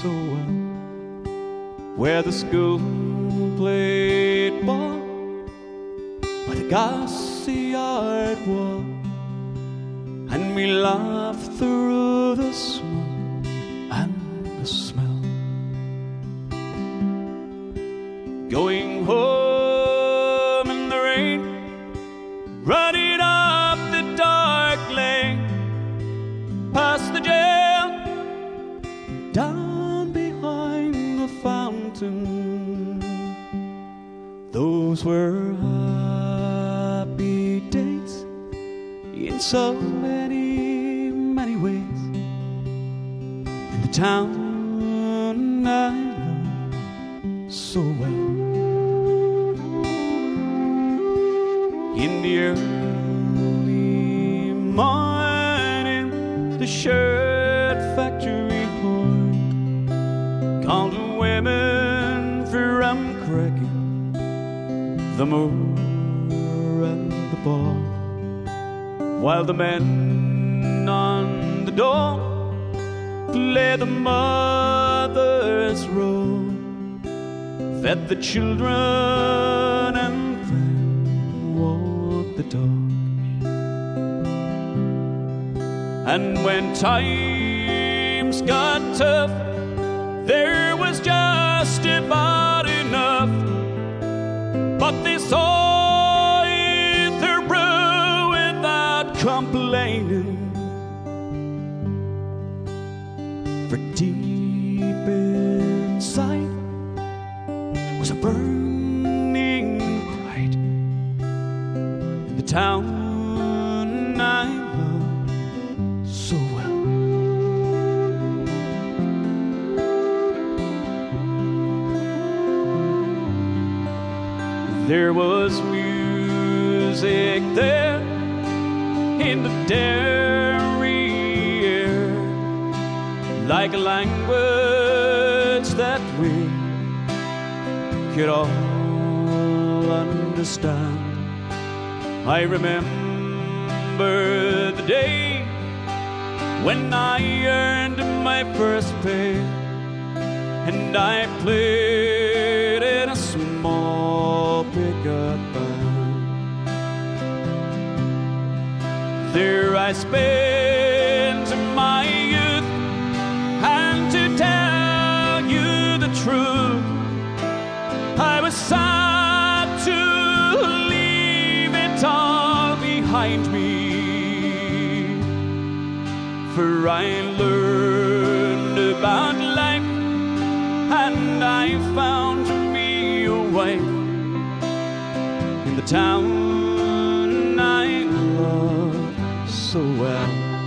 so well, where the school played ball by the grassy yard wall, and we laughed through the smoke and the smell. Going home in the rain, running up the dark lane, past the jail, down behind the fountain. Those were happy days in so many, many ways. In the town I love so well. In the early morning, the shirt factory horn called the women from cracking the moor and the bar, while the men on the door played the mother's role, fed the children and then walked the dog. And when times got tough, there was just about enough, but they saw it through without complaining. For deep inside was a burning pride in the town I love so well. There was music there in the dairy air, like a language that we could all understand. I remember the day when I earned my first pay, and I played in a small pickup band. There I spent my youth, and to tell you the truth, I was sad to leave it all behind me. For I learned about life, and I found me a wife in the town I love so well.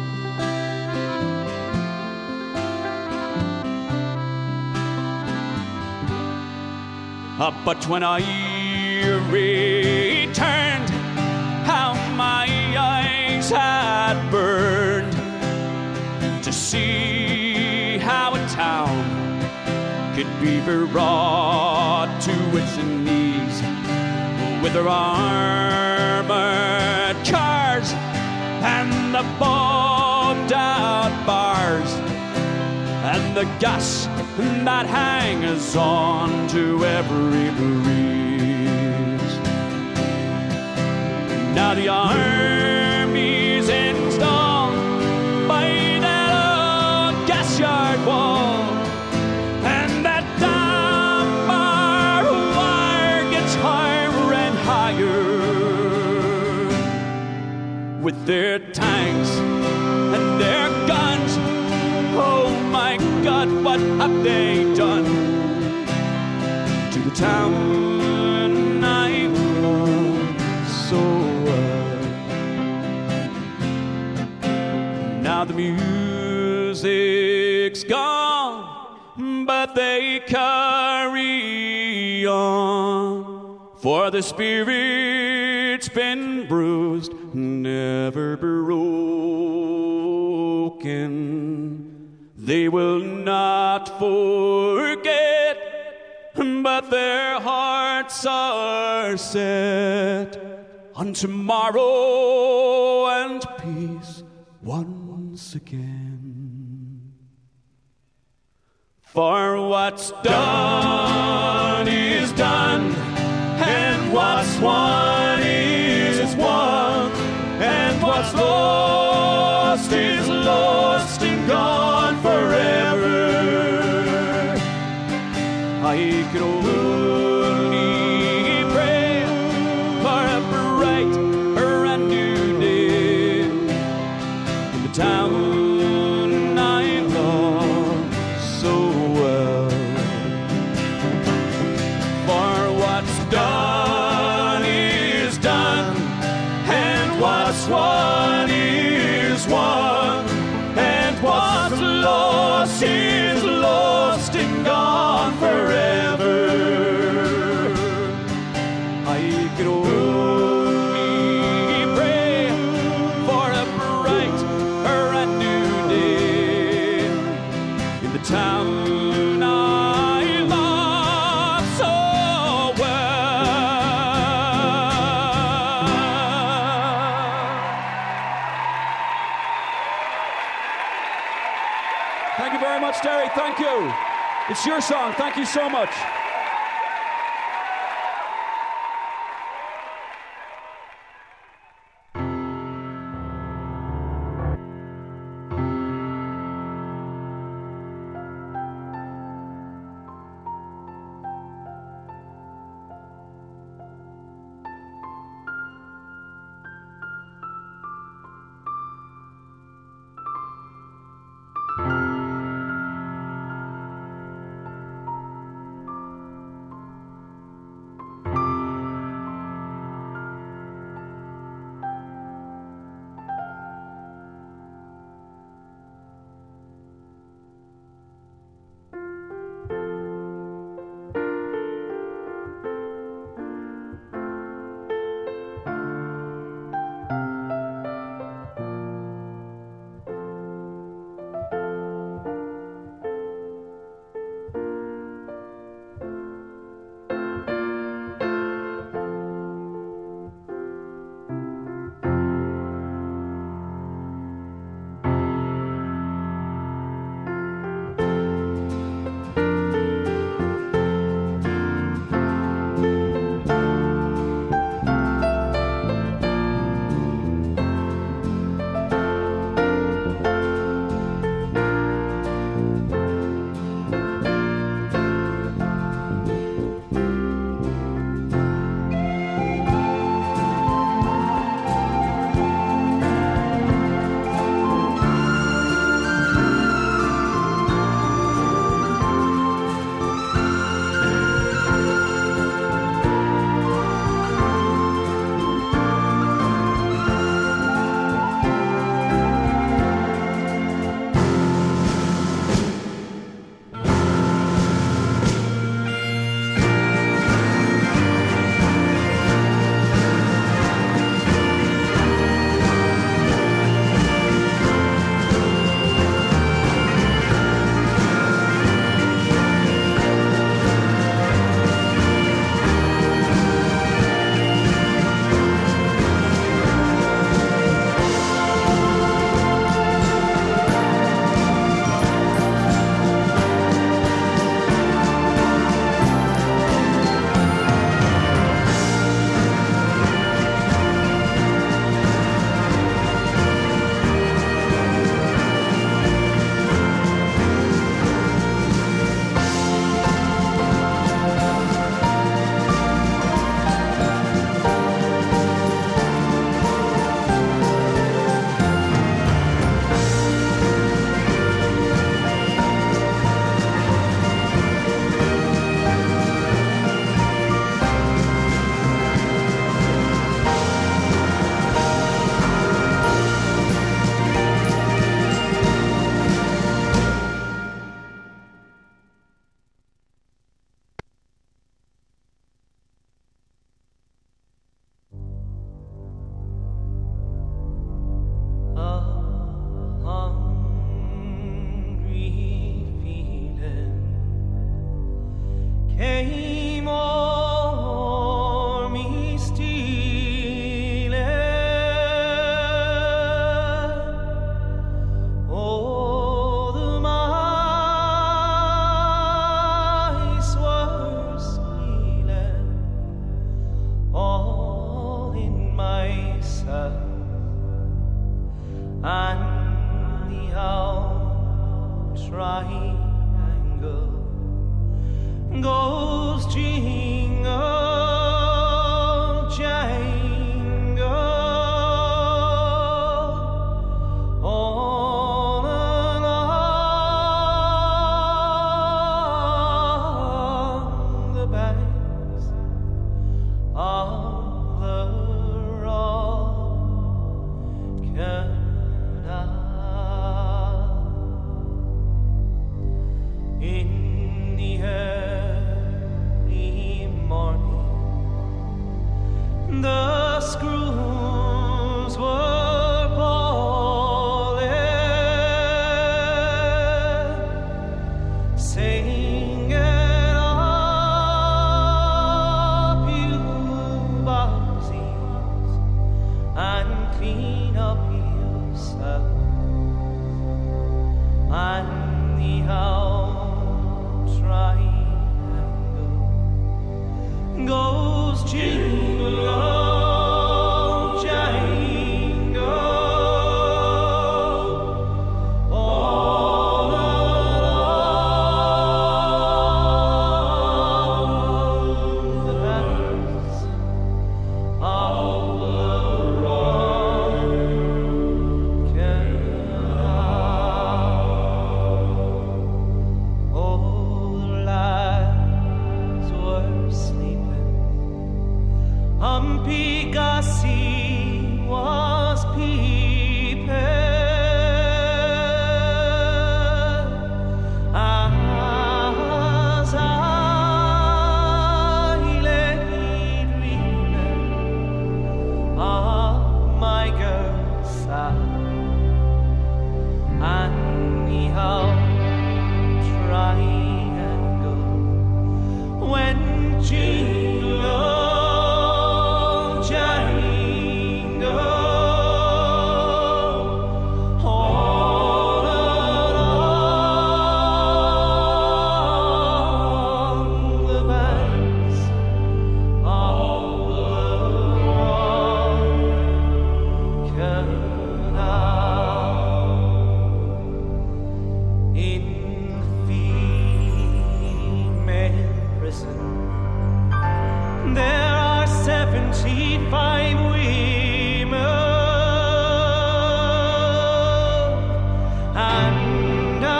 But when I returned, how my eyes had burned to see how a town could be brought to its knees with their armored cars and the bombed out bars and the gas that hangs on to every breeze. Now the army's installed by that old gas yard wall, and that damn barbed wire gets higher and higher. With their tanks and their guns, oh my God, what have they done to the town I love so well? Now the music's gone, but they carry on, for the spirit's been bruised, never broken. They will not forget, but their hearts are set on tomorrow and peace once again. For what's done is done, and what's won is won, and what's lost is lost and gone forever. I could only pray for a bright, brand new day in the town I love so well. For what's done is done, and what's won is won, and what's lost is lost and gone forever. I could only pray for a bright, brand new day in the town I love so well. Thank you very much, Terry. Thank you. It's your song. Thank you so much. triangle goes jingle jangle on and on the banks of the Rock Canal. In the early morning, the screws were bawling, singing up you bobsies and clean up yourself, and the triangle goes jingle jangle all along the banks of the Rock Canal. Oh, the lads were sleeping. Humpy Gussie was peeping as I lay dreaming of my girl's side and the triangle when jingle jangle all along the banks of the Rock Canal. In female prison there are 75 women, and I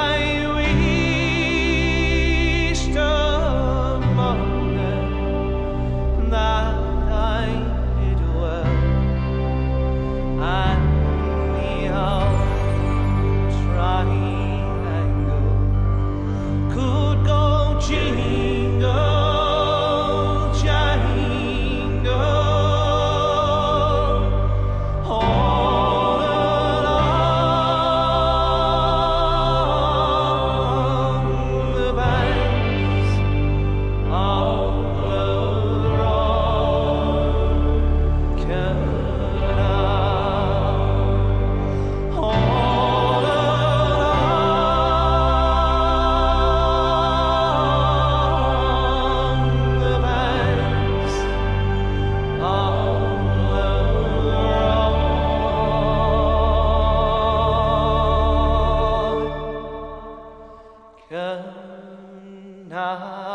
wished among them that I did well, and the triangle could go jingle jangle all along the banks of the Rock Canal. All along the banks of the Rock Canal.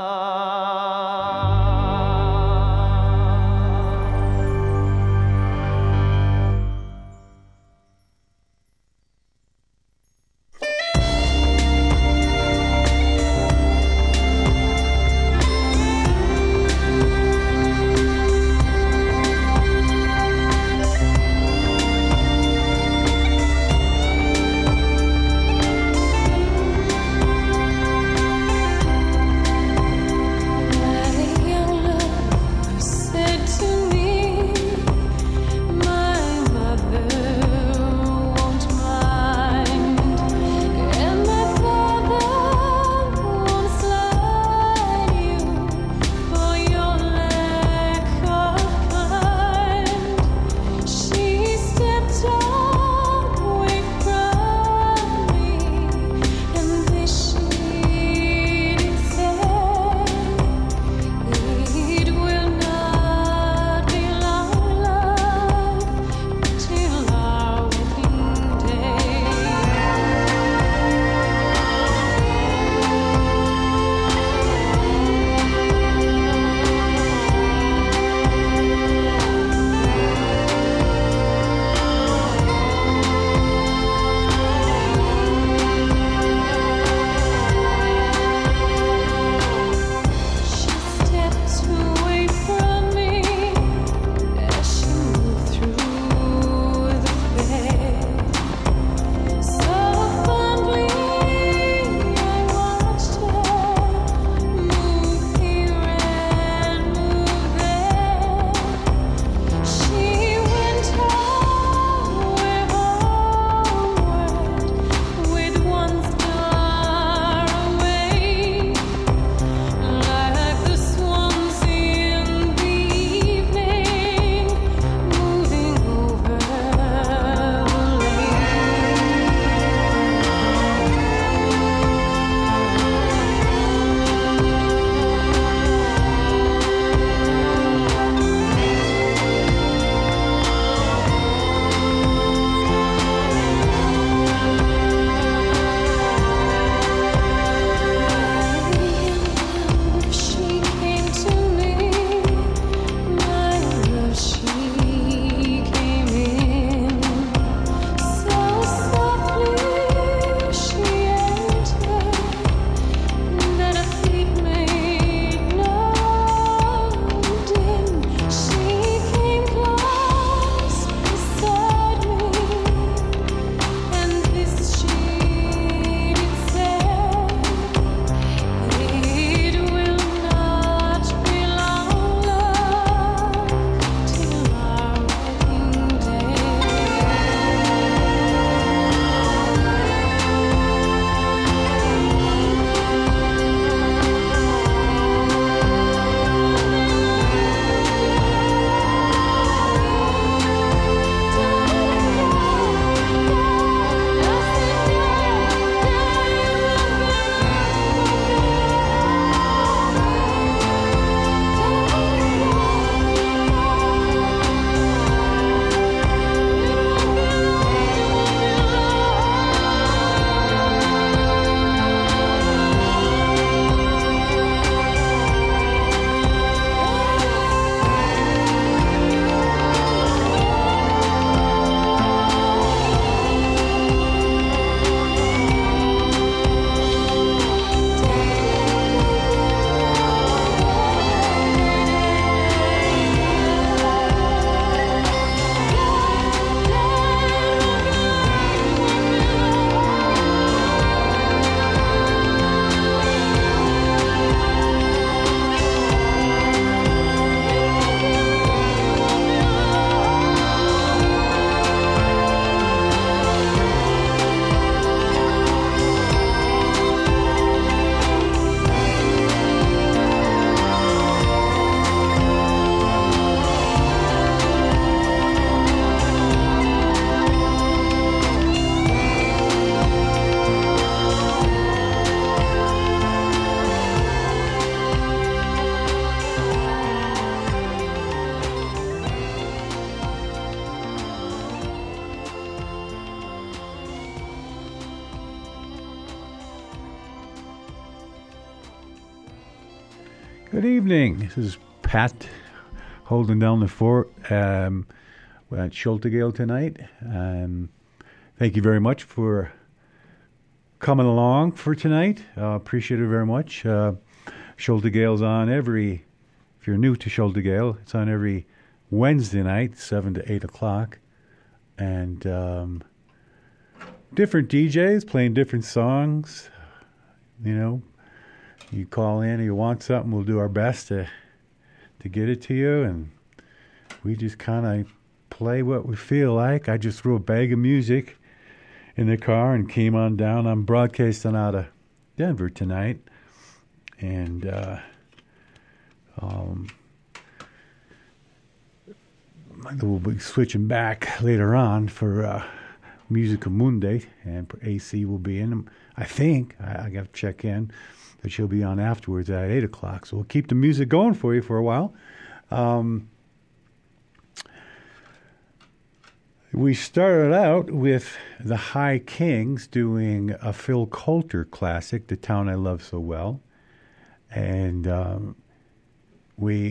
Good evening. This is Pat holding down the fort we're at Schultegale tonight. Thank you very much for coming along for tonight. Appreciate it very much. Schultegale's on every, if you're new to Schultegale, it's on every Wednesday night, 7 to 8 o'clock. And different DJs playing different songs. You know, you call in, you want something, we'll do our best to get it to you. And we just kind of play what we feel like. I just threw a bag of music in the car and came on down. I'm broadcasting out of Denver tonight. And we'll be switching back later on for Musica Mundi, and AC will be in. I think I got to check in, but she'll be on afterwards at 8 o'clock. So we'll keep the music going for you for a while. We started out with the High Kings doing a Phil Coulter classic, "The Town I Love So Well," and then we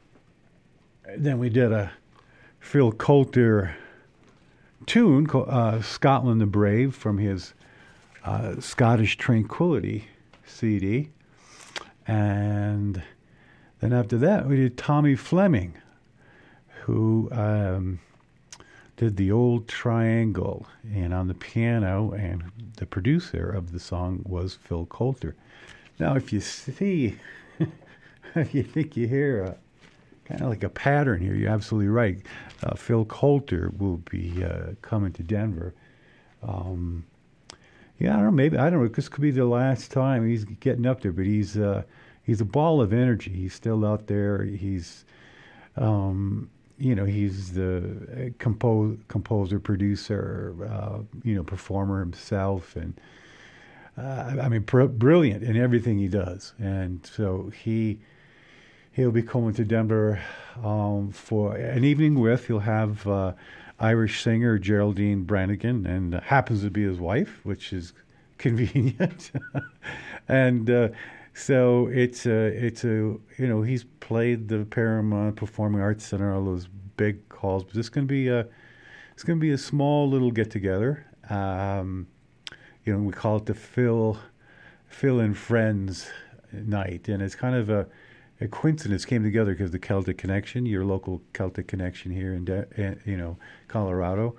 did a Phil Coulter tune called "Scotland the Brave" from his Scottish Tranquility CD, and then after that we did Tommy Fleming, who did the Old Triangle, and on the piano, and the producer of the song was Phil Coulter. Now, if you see, if you think you hear kind of like a pattern here, you're absolutely right. Phil Coulter will be coming to Denver. Yeah, I don't know. Maybe I don't know. This could be the last time he's getting up there, but he's a ball of energy. He's still out there. He's he's the composer, producer, performer himself, and brilliant in everything he does. And so he'll be coming to Denver for an evening with. He'll have Irish singer Geraldine Brannigan, and happens to be his wife, which is convenient. And so it's a he's played the Paramount Performing Arts Center, all those big halls, but it's going to be a small little get together. We call it the Phil and Friends night, and it's kind of a coincidence. Came together because the Celtic Connection, your local Celtic Connection here in Colorado,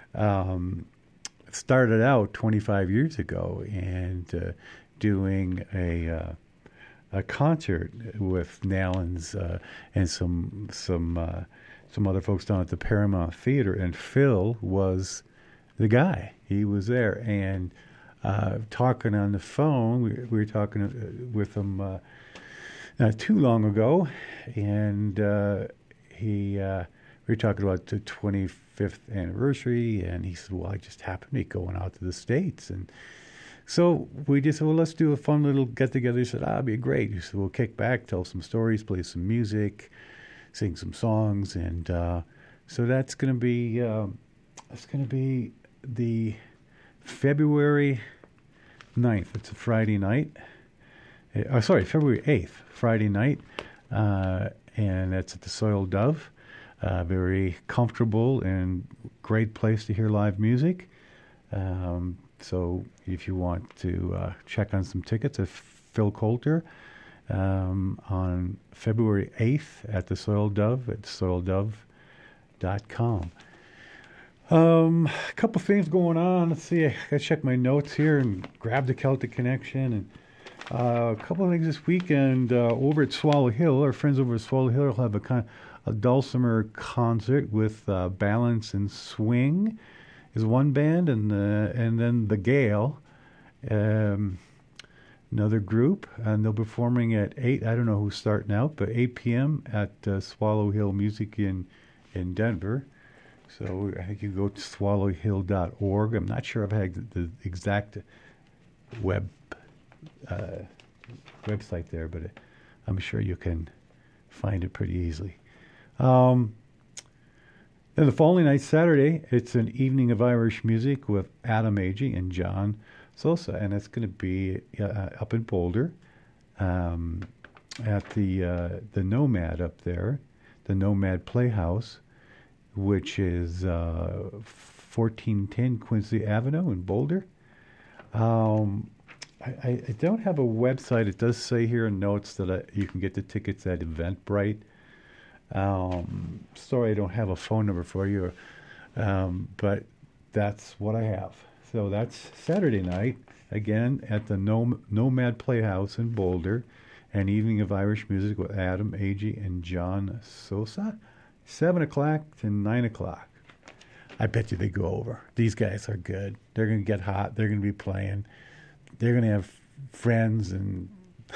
started out 25 years ago, and doing a concert with Nalens and some other folks down at the Paramount Theater, and Phil was the guy. He was there, and talking on the phone, we were talking with him not too long ago, and we were talking about the 25th anniversary, and he said, well, I just happened to be going out to the States, and so we just said, well, let's do a fun little get-together. He said, that'd be great. He said, we'll kick back, tell some stories, play some music, sing some songs, and so that's going to be the February 9th. It's a Friday night. February 8th, Friday night, and that's at the Soiled Dove. Very comfortable and great place to hear live music. So if you want to check on some tickets of Phil Coulter on February 8th at the Soiled Dove at soileddove.com. A couple things going on. Let's see. I gotta check my notes here and grab the Celtic Connection, and a couple of things this weekend over at Swallow Hill. Our friends over at Swallow Hill will have a dulcimer concert with Balance and Swing is one band, and then the Gale, another group, and they'll be performing at 8. I don't know who's starting out, but 8 p.m. at Swallow Hill Music in Denver. So I think you go to swallowhill.org. I'm not sure if I have the exact website there, but I'm sure you can find it pretty easily. Then the following night, Saturday, it's an evening of Irish music with Adam Agee and John Sosa, and it's going to be up in Boulder. at the Nomad up there, the Nomad Playhouse, which is 1410 Quincy Avenue in Boulder. I don't have a website. It does say here in notes that you can get the tickets at Eventbrite. Sorry, I don't have a phone number for you, but that's what I have. So that's Saturday night, again, at the Nomad Playhouse in Boulder, an evening of Irish music with Adam Agee and John Sosa, 7 o'clock to 9 o'clock. I bet you they go over. These guys are good. They're going to get hot. They're going to be playing. They're going to have friends and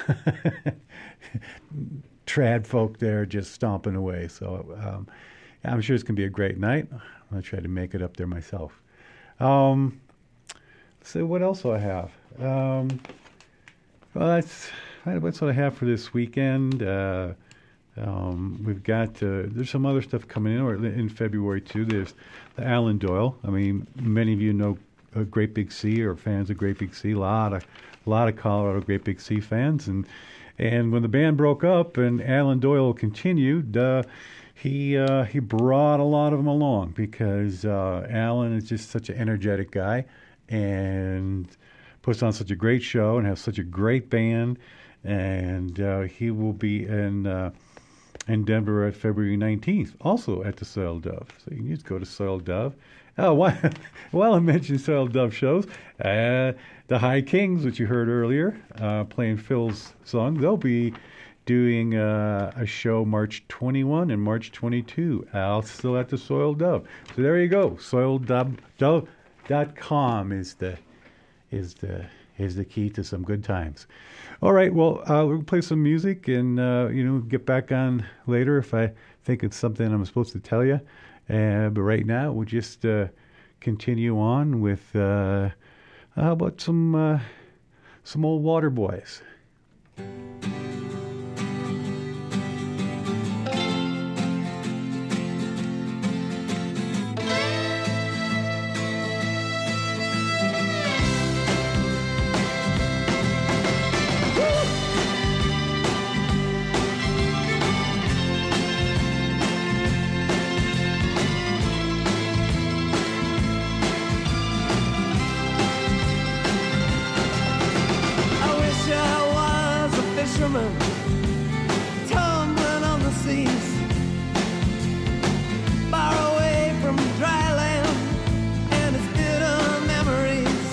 trad folk there just stomping away. So I'm sure it's going to be a great night. I'm going to try to make it up there myself. So what else do I have? Well, that's what I have for this weekend. We've got there's some other stuff coming in February too. There's the Alan Doyle. I mean, many of you know Great Big Sea or fans of Great Big Sea. A lot of Colorado Great Big Sea fans. And when the band broke up and Alan Doyle continued, he brought a lot of them along because Alan is just such an energetic guy and puts on such a great show and has such a great band. And he will be in Denver at February 19th, also at the Soiled Dove. So you can just go to Soiled Dove. Oh, while I mentioned Soiled Dove shows, the High Kings, which you heard earlier, playing Phil's song, they'll be doing a show March 21 and March 22, still at the Soiled Dove. So there you go. SoiledDove.com is the key to some good times. All right, well, we'll play some music and, get back on later if I think it's something I'm supposed to tell you. But right now, we'll just continue on with how about some old Water Boys. Tumbling on the seas, far away from dry land and its bitter memories,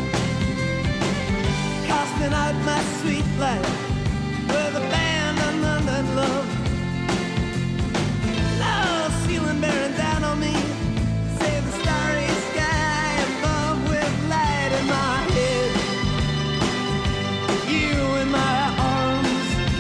casting out my sweet life with abandonment and love. Love ceiling bearing down on me, save the starry sky above with light in my head. You in my arms,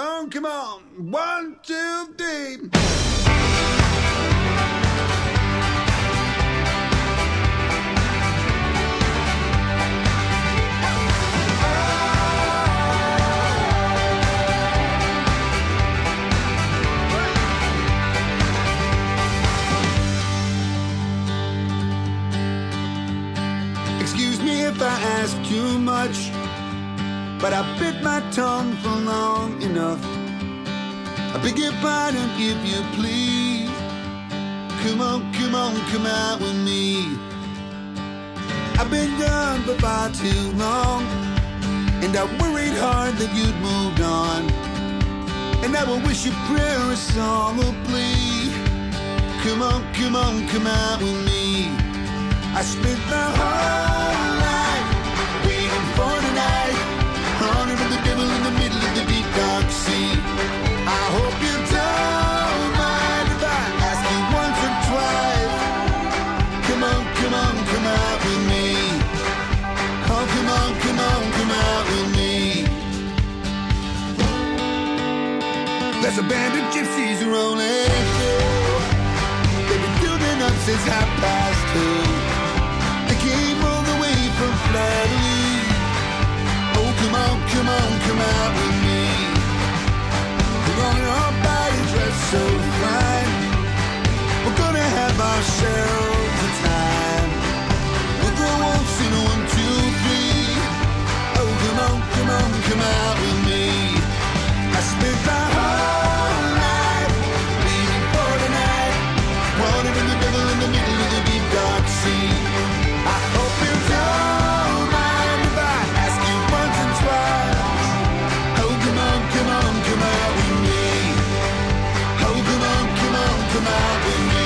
on, come on. 1, 2, 3. Excuse me if I ask too much, but I bit my tongue for long enough. I beg your pardon if you please. Come on, come on, come out with me. I've been gone for far too long, and I worried hard that you'd moved on. And I will wish you prayer, a song, or plea. Come on, come on, come out with me. I spent my whole life waiting for tonight, honoring the devil in the middle of the deep dark sea. I hope you don't mind if I ask you once or twice. Come on, come on, come out with me. Oh, come on, come on, come out with me. There's a band of gypsies rolling through. They've been doing up since 2:30. They came all the way from Flattery. Oh, come on, come on, come out with me. We're gonna all buy a dress so fine. We're gonna have ourselves a time. We'll go waltzing 1, 2, 3. Oh, come on, come on, come out with me. I spent my whole life waiting for tonight, wandering the devil in the middle of the deep dark sea. I hope you don't mind if I ask you once and twice. Oh, come on, come on, come out with me. Oh, come on, come on, come out with me.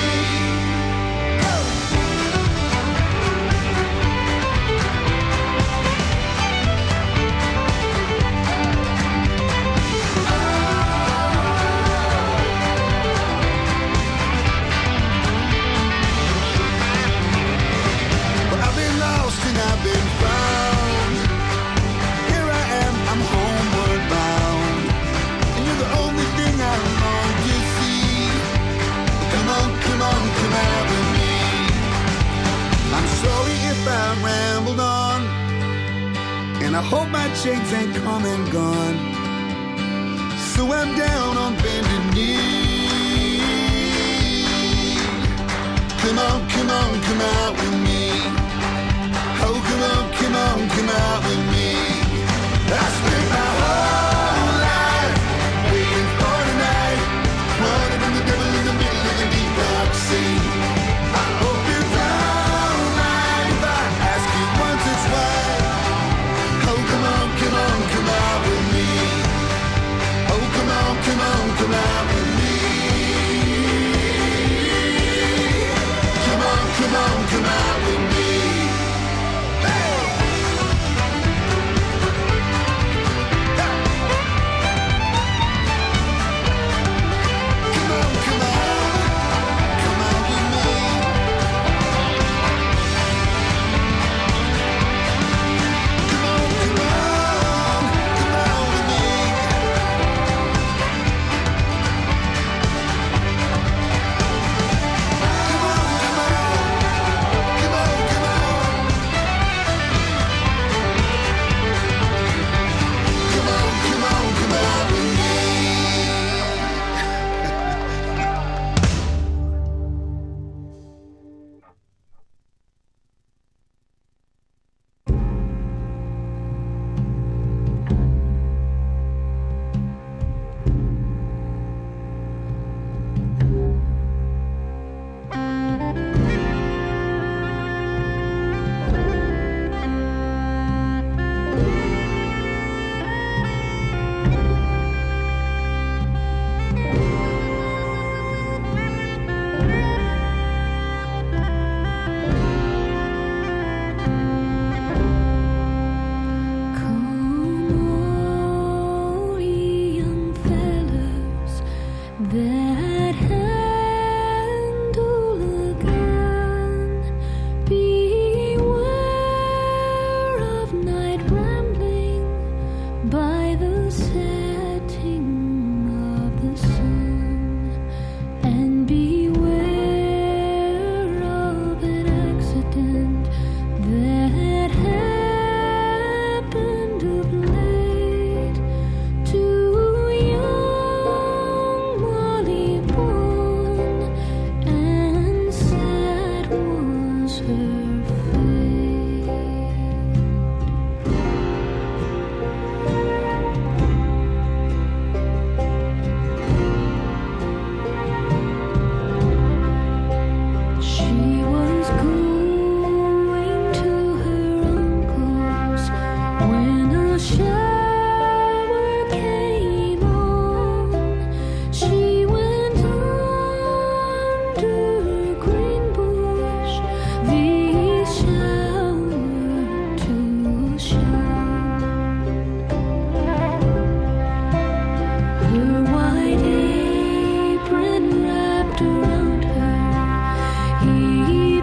Well, I've been lost and I've been found. Here I am, I'm homeward bound. And you're the only thing I long to see. Come on, come on, come out with me. I'm sorry if I rambled on, and I hope my chains ain't come and gone. So I'm down on bended knee. Come on, come on, come out with me. Oh, come on, come on, come out with me. I spent my whole life waiting for tonight, running from the devil in the middle of the deep dark sea. I hope you don't mind if I ask you once or twice. Oh, come on, come on, come out with me. Oh, come on, come on, come out with me. Come on, come on, come out with me. Hey!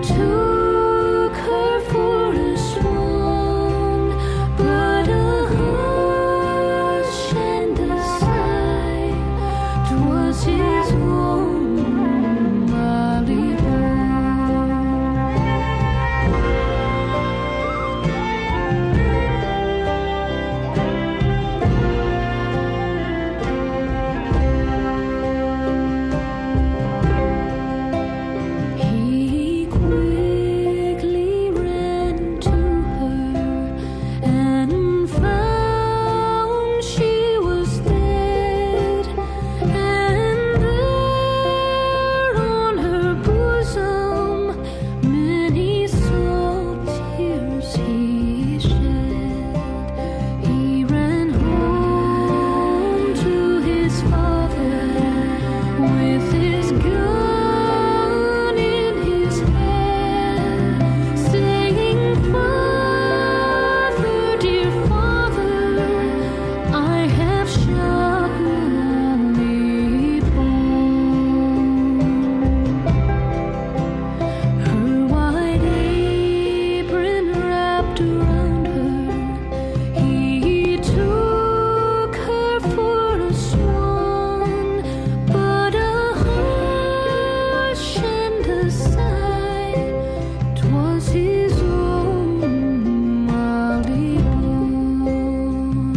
took her for a swan, but a hush and a sigh, 'twas his own Molly He quickly ran to her and found she was dead, and there on her bosom many salt tears he shed. He ran home to his father with his gun in his hand, saying, "Father, dear father, I have shot Molly Baum." Her white apron wrapped around her, he took her for a swan, but a hush and a sigh, 'twas his own Molly Baum.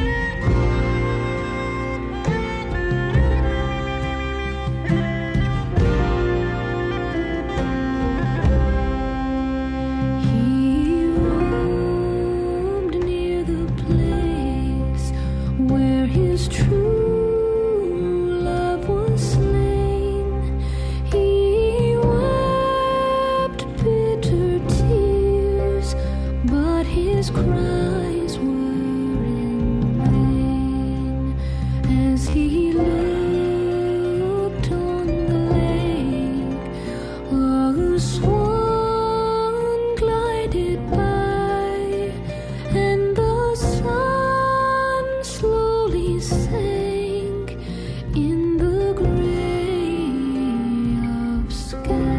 He roamed near the place where his true love was slain. He wept bitter tears, but his cries were in vain as he looked on the lake. A swan glided by, and the sun slowly sank in the gray of sky.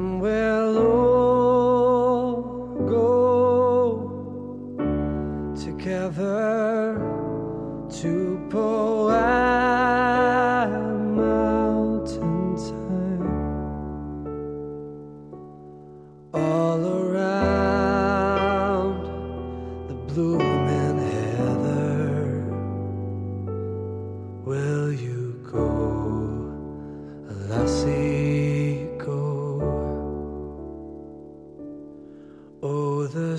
and we'll all go together to Powhatan mountain time. All around the blooming heather, will you go, lassie, go? Oh, the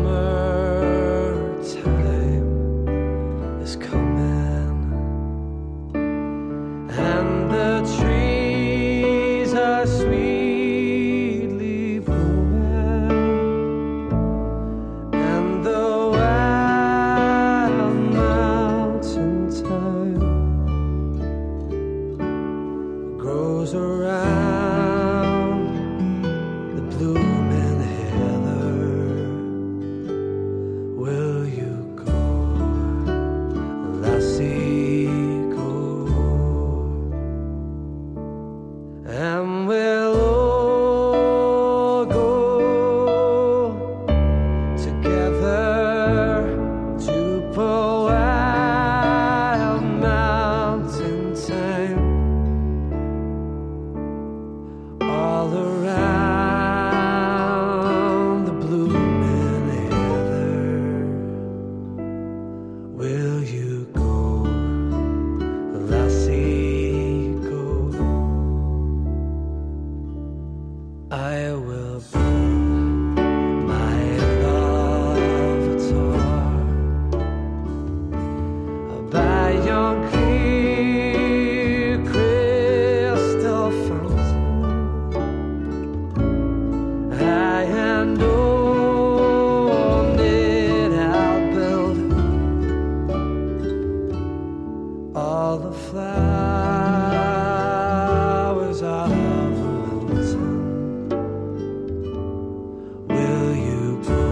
summertime is coming, and the trees are sweetly blowing, and the wild mountain thyme grows around the blooming heather. Will you go, lassie, go? And we'll all go together to Powhatan mountain time. All around the blooming heather, will you go, lassie, go? I will build my love a tower by yon clear crystal fountain. High and on it I'll build all the flowers of the mountain. Will you go,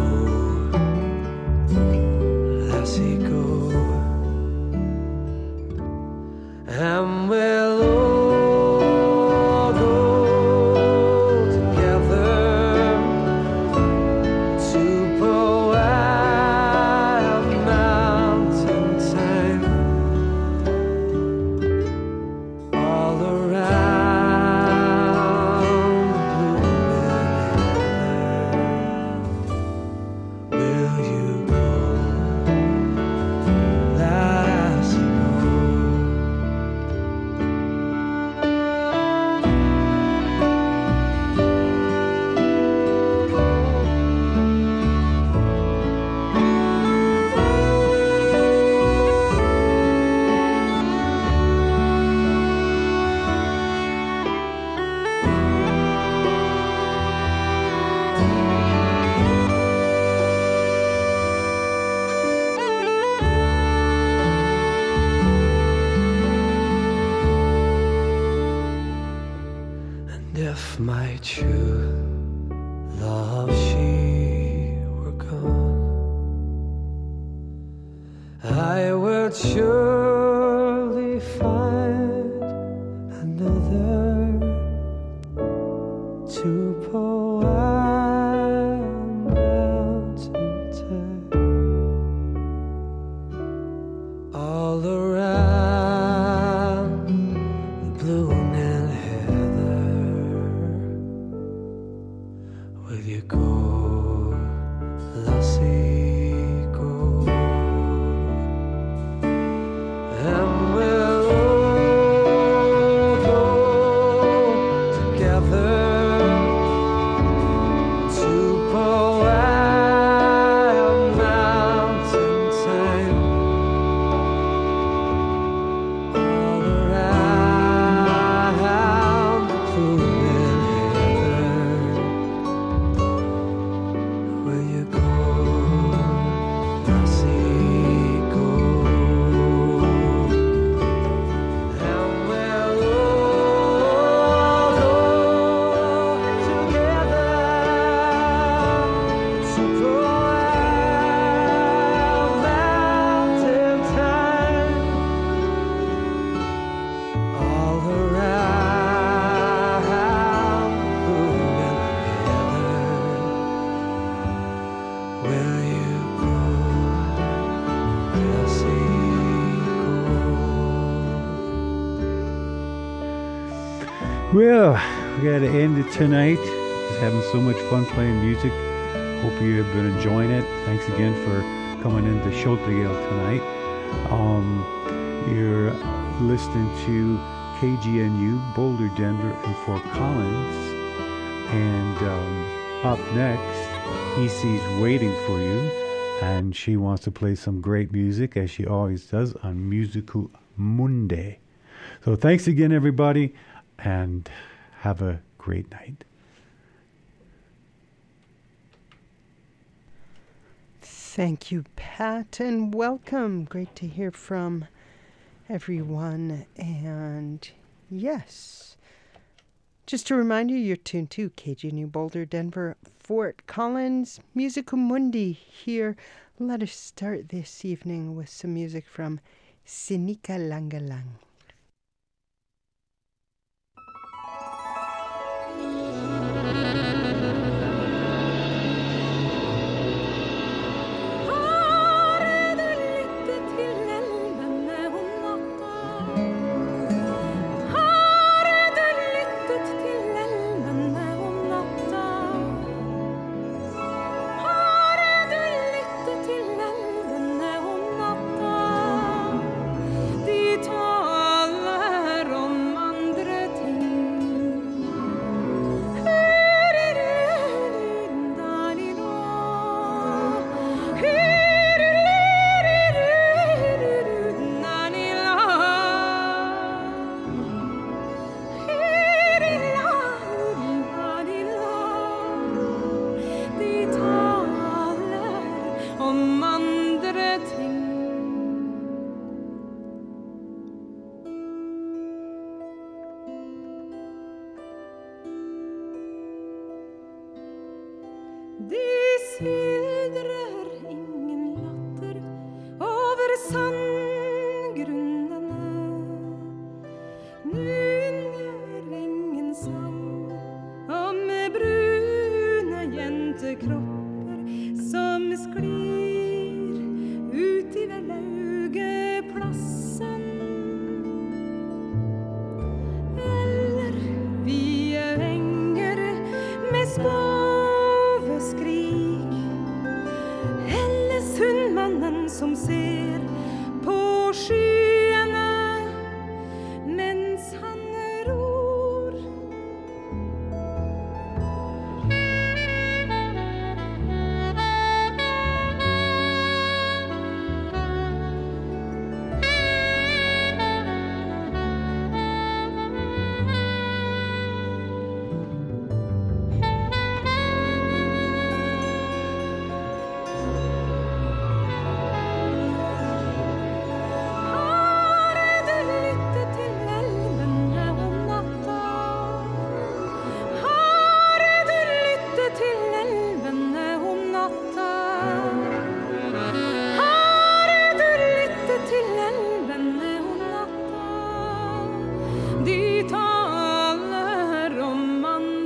lassie, go? And we'll all go together to Powhatan mountain time. All around the blooming heather, will you go, lassie, go? And if my true love she were gone, I would surely find another to Powhatan mountain time. All around the blooming heather, will you go, lassie, go? And we'll all go together to Powhatan mountain time. All around the blooming heather, will you go? Well, we got to end it tonight. Just having so much fun playing music. Hope you have been enjoying it. Thanks again for coming in to Schultegale tonight. You're listening to KGNU, Boulder, Denver, and Fort Collins. And up next, EC's waiting for you. And she wants to play some great music, as she always does, on Musical Monday. So thanks again, everybody, and have a great night. Thank you, Pat, and welcome. Great to hear from everyone. And yes, just to remind you, you're tuned to KGNU Boulder, Denver, Fort Collins, Musical Mundi here. Let us start this evening with some music from Sinika Langalang.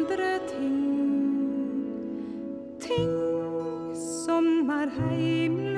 Ting som er heimlig.